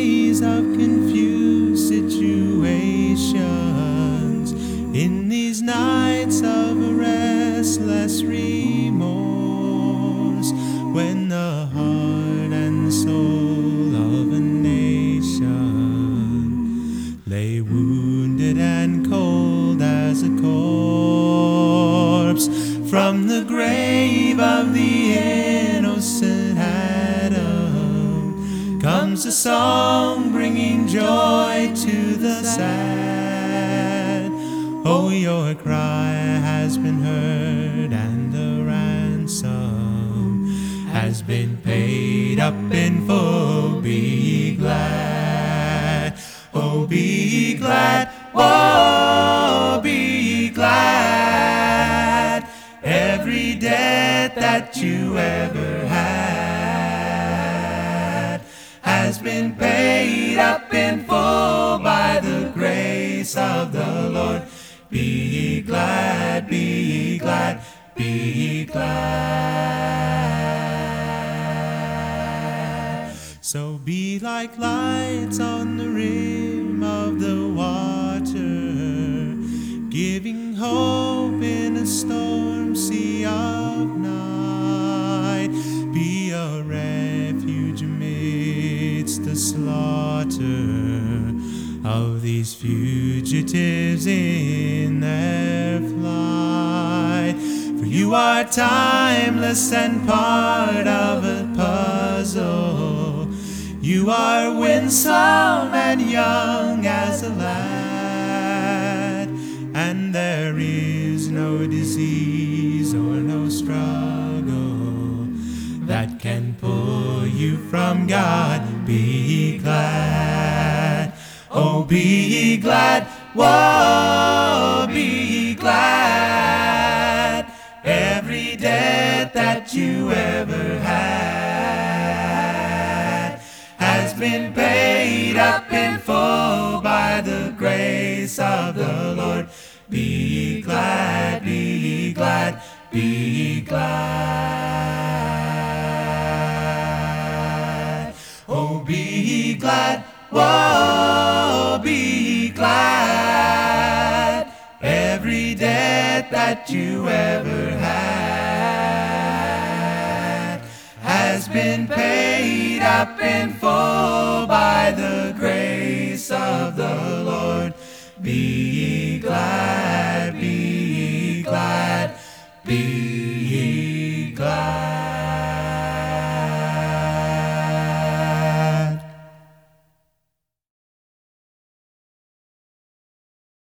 days of confused situations, in these nights of restless remorse, when the heart and soul of a nation lay wounded and cold as a corpse, from the grave of the innocent Adam comes a song bringing joy to the sad. Oh, your cry has been heard and the ransom has been paid up in full. Be ye glad, oh be ye glad, oh be ye glad. Every debt that you ever had has been paid up in full by the grace of the Lord. Be ye glad, be ye glad, be ye glad. So be like lights on the rim of the water, giving hope in a storm sea of night. Be a refuge amidst the slaughter of these fugitives in their flight. For you are timeless and part of a puzzle. You are winsome and young as a lad, and there is no disease or no struggle that can pull you from God. Be ye glad, oh be ye glad, whoa, be ye glad. Every debt that you ever had has been paid up in full by the grace of the Lord. Be ye glad, be ye glad, be ye glad. Oh, be ye glad, whoa, be ye glad. Every debt that you ever had has been paid up in full by the grace of the Lord. Be ye